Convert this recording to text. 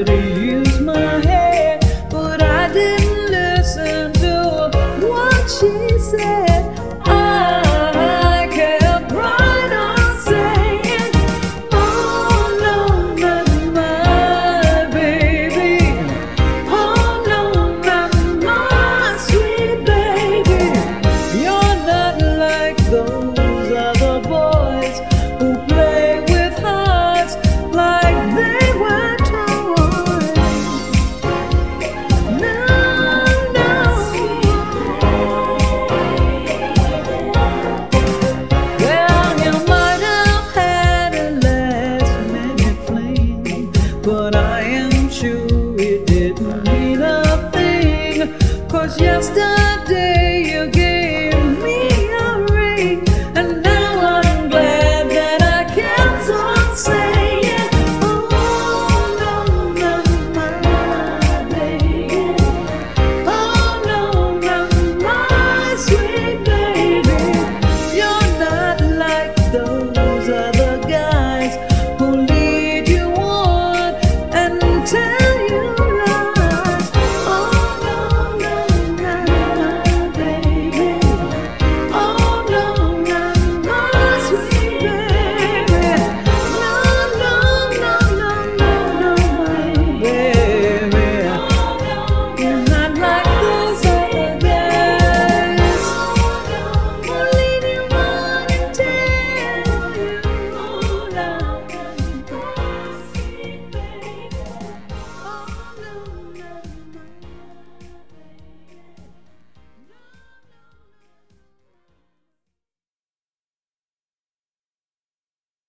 started to use my head, but I didn't listen to what she said. I kept right on saying, oh no, not my baby. Oh no, not my sweet baby. You're not like those other boys who play with hearts like they were toys. No, no. Well, you might have had a last minute fling, but I am sure it didn't mean a thing, 'cause yesterday